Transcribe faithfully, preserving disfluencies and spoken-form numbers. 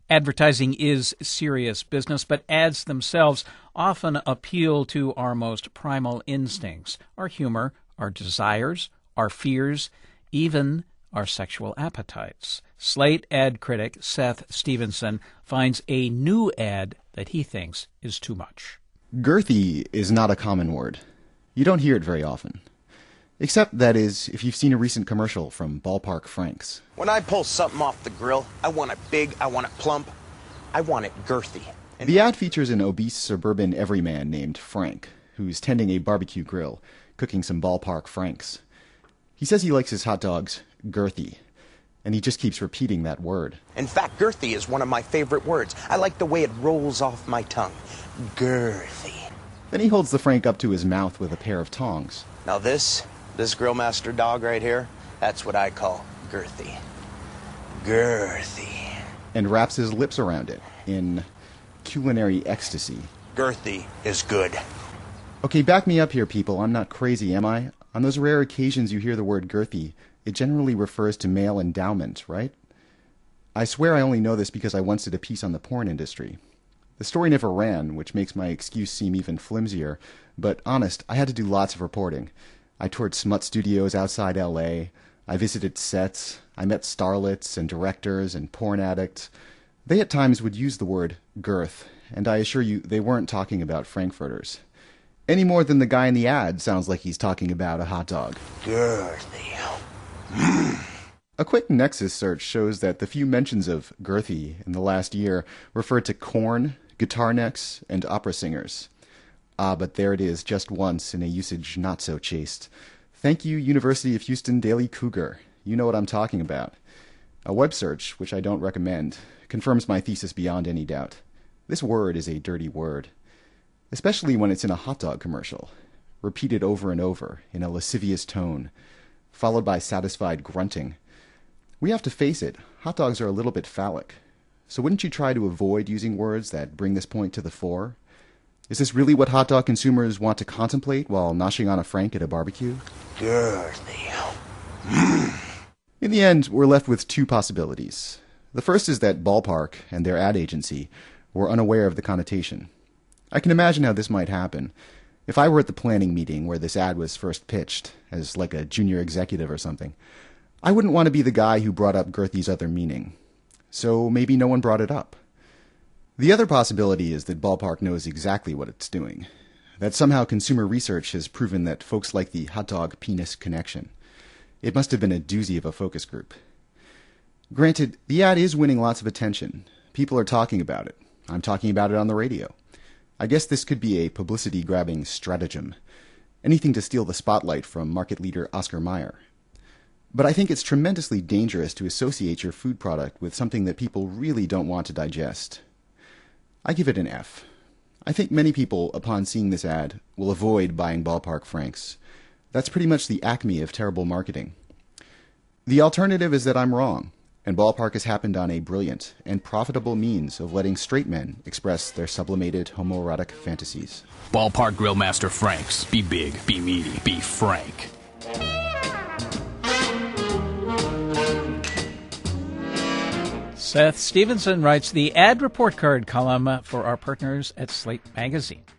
Advertising is serious business, but ads themselves often appeal to our most primal instincts, our humor, our desires, our fears, even our sexual appetites. Slate ad critic Seth Stevenson finds a new ad that he thinks is too much. Girthy is not a common word. You don't hear it very often. Except, that is, if you've seen a recent commercial from Ballpark Franks. When I pull something off the grill, I want it big, I want it plump, I want it girthy. And the ad features an obese suburban everyman named Frank, who's tending a barbecue grill, cooking some Ballpark Franks. He says he likes his hot dogs girthy, and he just keeps repeating that word. In fact, girthy is one of my favorite words. I like the way it rolls off my tongue. Girthy. Then he holds the Frank up to his mouth with a pair of tongs. Now this, this Grillmaster dog right here, that's what I call girthy. Girthy. And wraps his lips around it in culinary ecstasy. Girthy is good. Okay, back me up here, people. I'm not crazy, am I? On those rare occasions you hear the word girthy, it generally refers to male endowment, right? I swear I only know this because I once did a piece on the porn industry. The story never ran, which makes my excuse seem even flimsier, but honest, I had to do lots of reporting. I toured smut studios outside L A, I visited sets, I met starlets and directors and porn addicts. They at times would use the word girth, and I assure you they weren't talking about frankfurters. Any more than the guy in the ad sounds like he's talking about a hot dog. Girthy. A quick Nexus search shows that the few mentions of girthy in the last year referred to Korn, guitar necks, and opera singers. Ah, but there it is, just once, in a usage not so chaste. Thank you, University of Houston Daily Cougar. You know what I'm talking about. A web search, which I don't recommend, confirms my thesis beyond any doubt. This word is a dirty word. Especially when it's in a hot dog commercial, repeated over and over in a lascivious tone, followed by satisfied grunting. We have to face it, hot dogs are a little bit phallic. So wouldn't you try to avoid using words that bring this point to the fore? Is this really what hot dog consumers want to contemplate while noshing on a Frank at a barbecue? Girthy. In the end, we're left with two possibilities. The first is that Ballpark and their ad agency were unaware of the connotation. I can imagine how this might happen. If I were at the planning meeting where this ad was first pitched, as like a junior executive or something, I wouldn't want to be the guy who brought up girthy's other meaning. So maybe no one brought it up. The other possibility is that Ballpark knows exactly what it's doing. That somehow consumer research has proven that folks like the hot dog penis connection. It must have been a doozy of a focus group. Granted, the ad is winning lots of attention. People are talking about it. I'm talking about it on the radio. I guess this could be a publicity-grabbing stratagem. Anything to steal the spotlight from market leader Oscar Mayer. But I think it's tremendously dangerous to associate your food product with something that people really don't want to digest. I give it an F. I think many people, upon seeing this ad, will avoid buying Ballpark Franks. That's pretty much the acme of terrible marketing. The alternative is that I'm wrong, and Ballpark has happened on a brilliant and profitable means of letting straight men express their sublimated homoerotic fantasies. Ballpark Grillmaster Franks. Be big, be meaty, be frank. Seth Stevenson writes the ad report card column for our partners at Slate Magazine.